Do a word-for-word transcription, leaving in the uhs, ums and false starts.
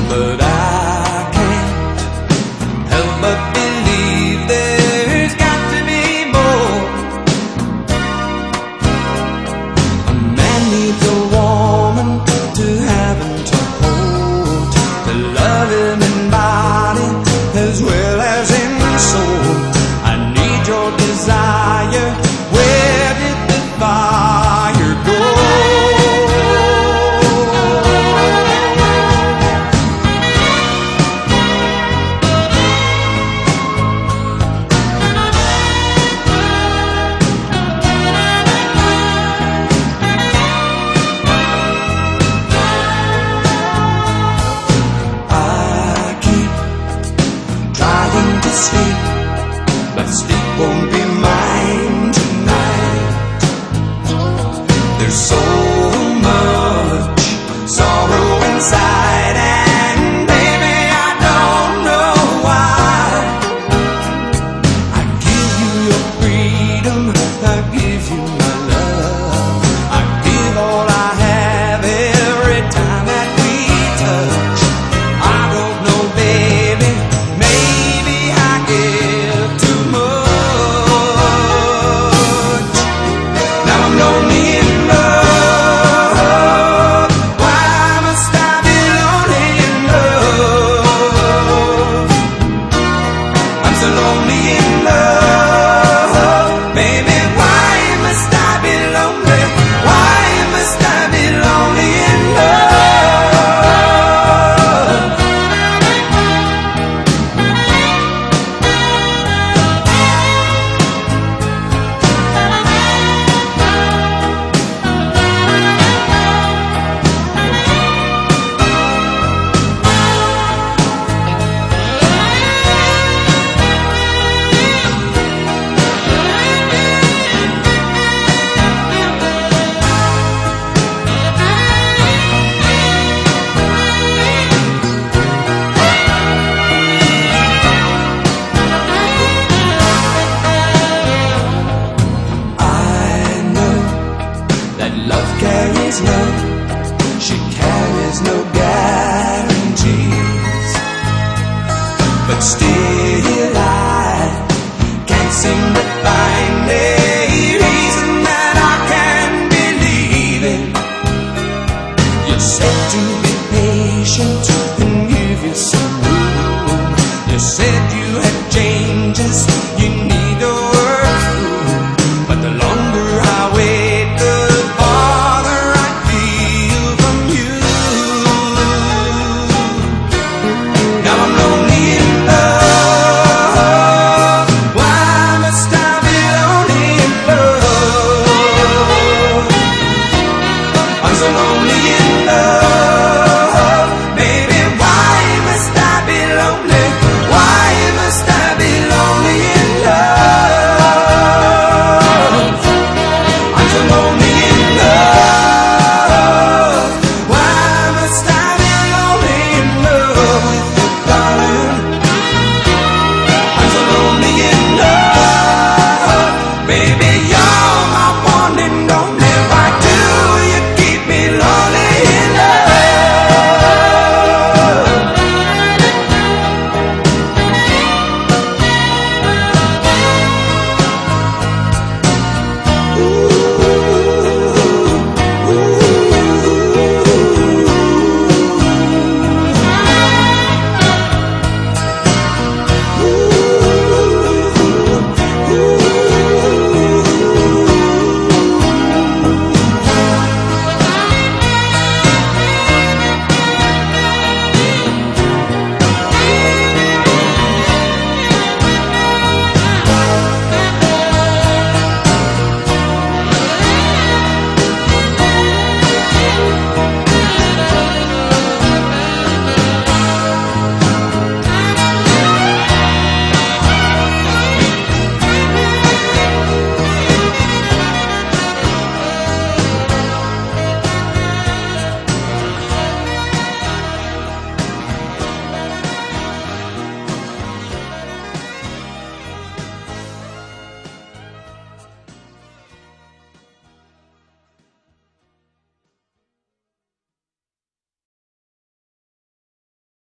but I can't help but believe there's got to be more. A man needs a woman to have him to hold, to love him in body as well as in soul. I need your desire. Where did the fire go? I keep trying to sleep, but sleep won't be mine tonight. There's so much sorrow inside, and baby, I don't know why. I give you your freedom, I give you my love, I give all I have every time that we touch. I don't know, baby, maybe I give too much. Now I'm lonely in love. Why must I be lonely in love? I'm so lonely in love. Baby, why must I be lonely? Why must I be lonely in love? Love carries love, she carries no guarantees. But still I can't seem to find a reason that I can believe it. You said to be patient,